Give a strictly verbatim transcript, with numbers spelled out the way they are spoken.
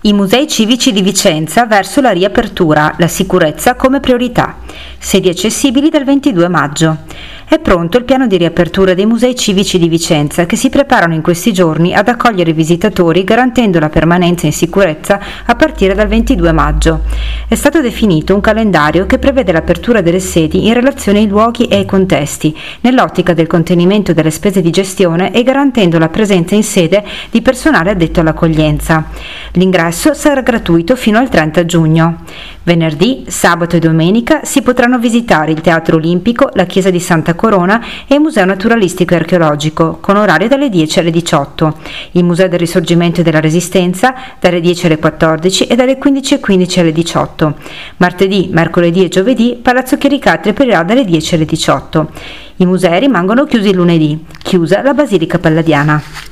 I musei civici di Vicenza verso la riapertura, la sicurezza come priorità. Sedi accessibili dal ventidue maggio. È pronto il piano di riapertura dei musei civici di Vicenza che si preparano in questi giorni ad accogliere i visitatori garantendo la permanenza in sicurezza a partire dal ventidue maggio. È stato definito un calendario che prevede l'apertura delle sedi in relazione ai luoghi e ai contesti, nell'ottica del contenimento delle spese di gestione e garantendo la presenza in sede di personale addetto all'accoglienza. L'ingresso sarà gratuito fino al trenta giugno. Venerdì, sabato e domenica si potranno visitare il Teatro Olimpico, la Chiesa di Santa Corona e il Museo Naturalistico e Archeologico, con orario dalle dieci alle diciotto, il Museo del Risorgimento e della Resistenza dalle dieci alle quattordici e dalle quindici e quindici alle diciotto. Martedì, mercoledì e giovedì Palazzo Chiericatri aprirà dalle dieci alle diciotto. I musei rimangono chiusi il lunedì, chiusa la Basilica Palladiana.